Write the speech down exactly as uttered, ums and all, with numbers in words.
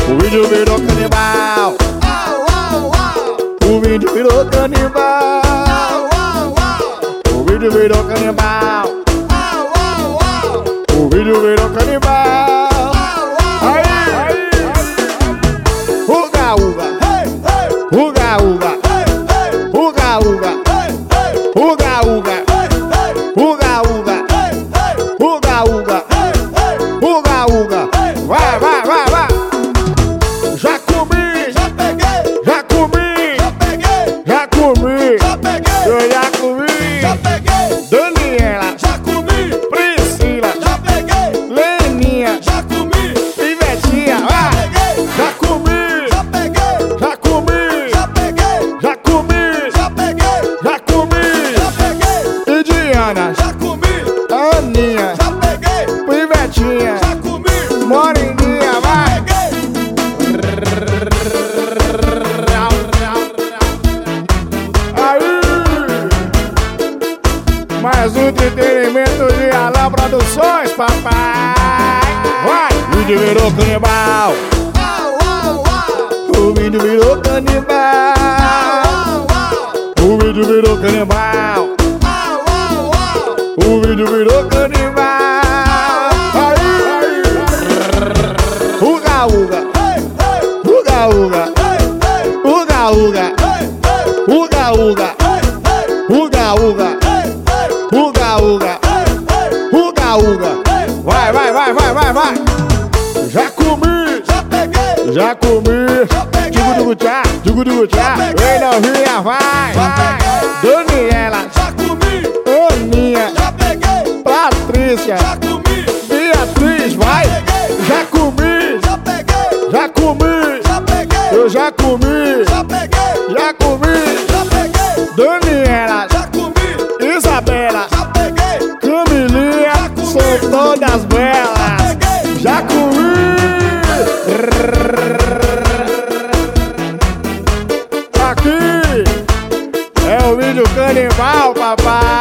O vídeo virou canibal. O vídeo virou canibal. O vídeo virou canibal. O vídeo virou canibal. Aí, aí. Uga, uga. Uga, uga. Uga, uga. Uga, uga. Uga, uga. Uga, uga. Uga, uga. Vai, vai, vai, vai. Já comi. Já peguei. Já comi. Já peguei. Já comi. Já peguei. Eu já comi. Já peguei. Daniela. Já comi. Priscila. Já peguei. Leninha. Já comi. Pivetinha. Vai. Peguei. Já comi. Já peguei. Já comi. Já peguei. Já comi. Já peguei. Já comi. Já peguei. E Diana. Já comi. Aninha. Já peguei. Pivetinha. Já comi. Moreninha. Vai. Aí. Mais um entretenimento de Alan Produções, papai. Vai. O vídeo virou canibal. O vídeo virou canibal. O vídeo virou canibal. O vídeo virou canibal. Aí, aí. Uga, uga. Uga, uga. Uga, uga. Uga, uga. Uga, uga. Uga, uga. Uga, uga. Vai, vai, vai, vai, vai, vai. Já comi. Já peguei. Já comi. Já peguei. Tchuguduguchá, tchuguduguchá. Vem novinha, vai. Já peguei. Daniela. Já comi. Aninha. Já peguei. Patrícia. Já comi. Beatriz, vai. Peguei. Já comi. Já peguei. Já comi. Já peguei. Eu já comi. Já peguei. Já comi. Já peguei. Daniela. Já comi. Isabela. Já peguei. Camilinha. Já comi. São todas belas. Peguei. Já comi. Aqui é o vídeo canibal, papai.